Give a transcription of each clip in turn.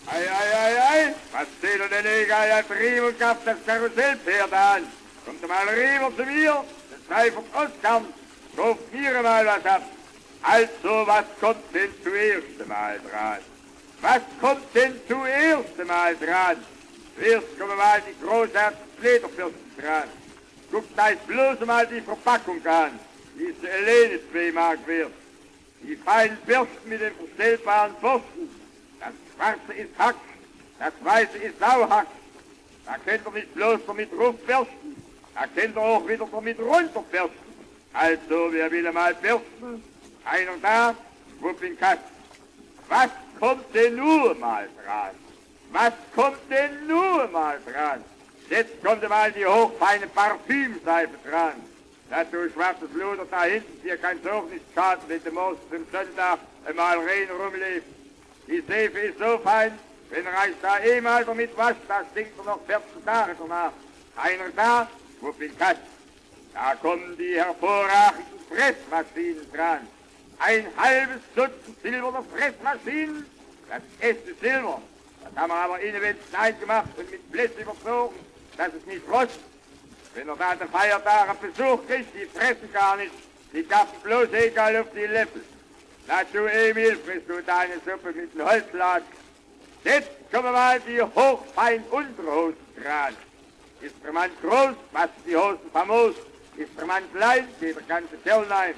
Ei, ei, ei, ei, was steht denn egal, als Riemen gab das Karussellpferd an? Kommt mal Riemen zu mir, das Teil vom Ostkant, kauft mir mal was ab. Also, was kommt denn zuerst mal dran? Was kommt denn zuerst mal dran? Zuerst kommen mal die großartigen Lederfürsten dran. Guckt euch bloß mal die Verpackung an, die ist alleine 2 Mark wert. Die feinen Bürsten mit den verstellbaren Pfosten. Das Schwarze ist Hack, das Weiße ist Sauhack. Da könnt ihr nicht bloß damit rumbürsten, da könnt ihr auch wieder damit runterbürsten. Also, wer will mal bürsten? Einer da, Schwupp in Kasten. Was kommt denn nur mal dran? Was kommt denn nur mal dran? Jetzt kommt mal die hochfeine Parfümseife dran. Das so schwarzes Blut da hinten, hier kann es auch nicht schaden, wenn der Moos zum Sonntag einmal rein rumlebt. Die Seife ist so fein, wenn er euch da einmal damit wascht, da stinkt er noch 14 Tage danach. Einer da, Schwupp in Kasten. Da kommen die hervorragenden Fressmaschinen dran. Ein halbes Dutzend silberne Fressmaschinen, das echte Silber. Das haben wir aber innenwendig eingemacht und mit Blitz überzogen, dass es nicht rostet. Wenn er da an den Feiertagen Besuch kriegt, die fressen gar nicht, die gaffen bloß egal auf die Löffel. Na du Emil, frisst du deine Suppe mit dem Holzladen. Jetzt kommen mal die hochfein Unterhosen dran. Ist der Mann groß, was die Hosen famos. Ist der Mann klein, geht der ganze Kerl rein.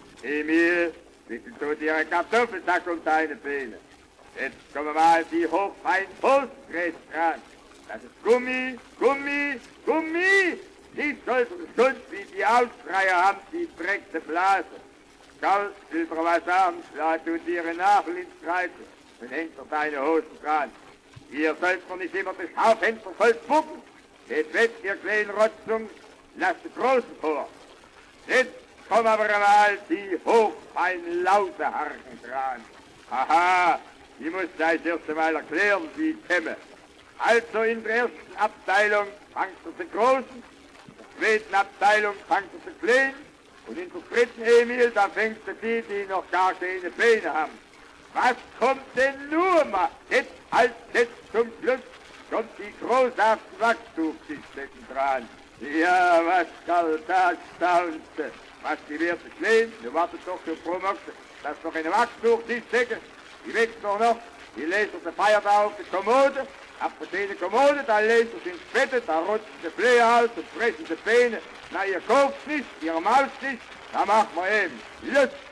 Emil, wickelst du dir einen Kartoffelsack um deine Beine. Jetzt kommen mal die hochfein Postgräs dran. Das ist Gummi, Gummi, Gummi. Die sollten Stund wie die Ausschreier haben, die dreckte Blase. Schau, Silber was haben, schlag du dir einen Nagel ins Kreise und hängt er deine Hosen dran. Ihr sollt mir nicht immer das Schaufenster voll spucken. Geht weg, ihr kleinen Rotzung, lasst die Großen vor. Jetzt kommen aber mal die hochfeinen Lauteharken dran. Aha, ich muss euch erst einmal erklären, wie ich käme. Also in der ersten Abteilung fangt ihr die Großen, in der zweiten Abteilung fangt ihr die Kleinen und in der dritten, Emil, da fängt ihr die noch gar keine Beine haben. Was kommt denn nur mal? Jetzt, halt, jetzt zum Schluss kommt die großartigen Wachstuchdichtdecken dran. Ja, was da staunste. Was die Werte klein, ihr wartet doch für Promoxe. Das ist doch eine Wachstuchdichtdecke. Die wächst doch noch, die lest der Feiert auf die Kommode. Ab der Kommode, da lest sie ins Bett, da rutscht die Flehe aus und fressen die Beine. Na, ihr kauft nicht, ihr Maus nicht, da macht man eben Lust.